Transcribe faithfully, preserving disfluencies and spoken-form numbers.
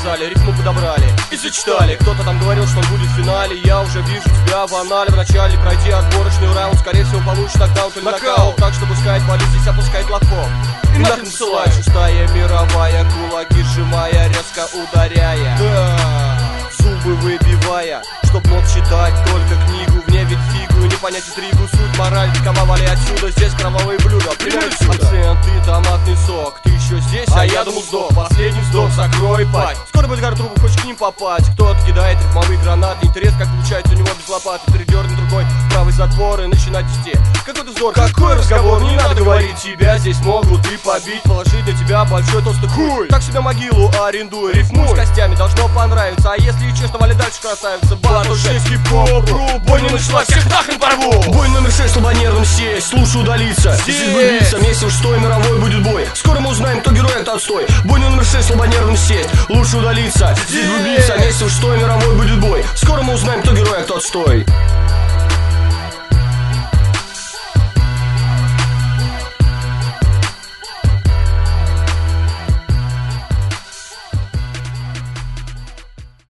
написали, рифму подобрали и зачитали. Кто-то там говорил, что он будет в финале. Я уже вижу тебя в анале. Вначале пройди отборочный раунд. Скорее всего получишь нокаут или нокаут. Так что пускай валить здесь опускает лохов и нахрен посылает. Шестая мировая, кулаки сжимая, резко ударяя, да, зубы выбивая, чтоб мог читать только книгу. Вне ведь фигу, не понять интригу. Суть, мораль, такова, вали отсюда. Здесь кровавые блюда, пример акцент и томатный сок. Ты еще здесь, а, а я думал сдох. Последний вздох, закрой пасть. Скоро будет гор трубу, хочешь к ним попасть. Кто-то кидает рифмовые гранаты. Интерес, как получается у него без лопаты. Передернет другой правый затвор и начинать вести. Какой-то вздор, какой разговор, не надо говорить. Тебя здесь могут и побить, положить на тебя большой толстый хуй. Так себе могилу арендуй, рифмуй с костями, должно понравиться. А если честно, вали дальше, красавица. Батл шесть, хип-хоп, бойня начала, всех нахрен порву. Бой номер шесть, слабонервным сесть, лучше удалиться. Здесь влюбиться, месяц шестой мировой будет бой. Скоро мы узнаем, кто герой, а кто отстой. Бой номер шесть, слабонервным сесть, лучше удалиться. Здесь влюбиться, месяц шестой мировой будет бой. Скоро мы узнаем, кто герой, а кто отстой.